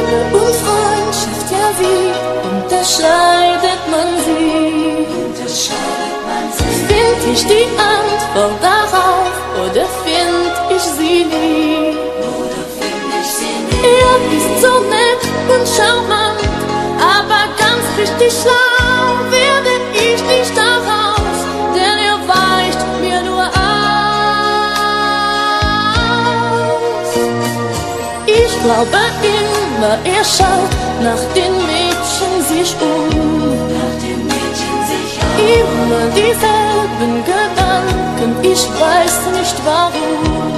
und Freundschaft, ja, wie unterscheidet man sie? Find ich die Antwort darauf oder find ich sie nie? Er ist so nett und charmant, aber ganz richtig schlau werde ich nicht daraus, denn er weicht mir nur aus. Ich glaube immer, er schaut nach den Mädchen sich um. Immer dieselben Gedanken, ich weiß nicht warum.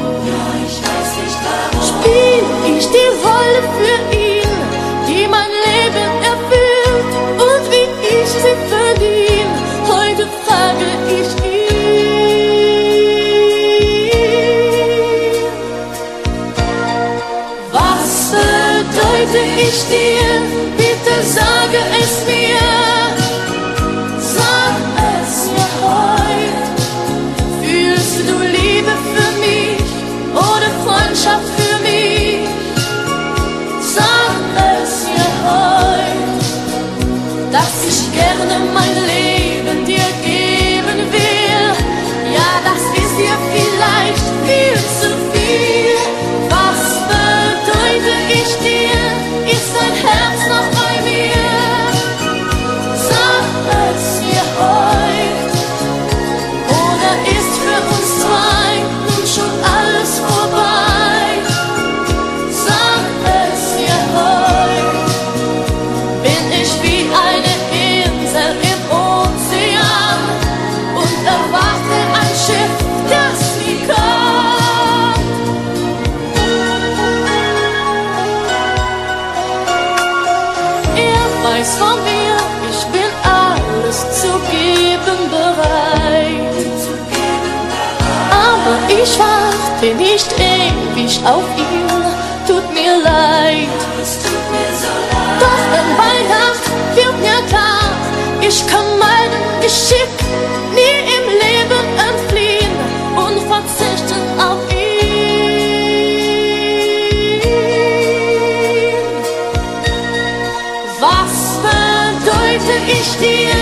Spiel ich die Rolle für ihn, die mein Leben erfüllt und wie ich sie verdiene, heute frage ich ihn. Was bedeute ich dir? Bitte sage es mir. Sag es mir heute. Fühlst du Liebe für mich oder Freundschaft für mich? Sag es mir heute, dass ich gerne mein Leben dir geben will. Ja, das ist dir vielleicht viel zu viel. Was bedeute ich dir? Ist dein Herz noch bei mir? Sag es mir heute. Oder ist für uns zwei nun schon alles vorbei? Sag es mir heute. Bin ich wie eine Insel im Ozean und erwarte ein Schiff, das nie kommt? Er weiß von mir, ich bin alles zu geben bereit. Aber ich warte nicht ewig auf ihn, tut mir leid. Doch in Weihnacht wird mir klar, ich kann meinem Geschick nie im Leben entfliehen und verzichten auf ihn. Was bedeute ich dir?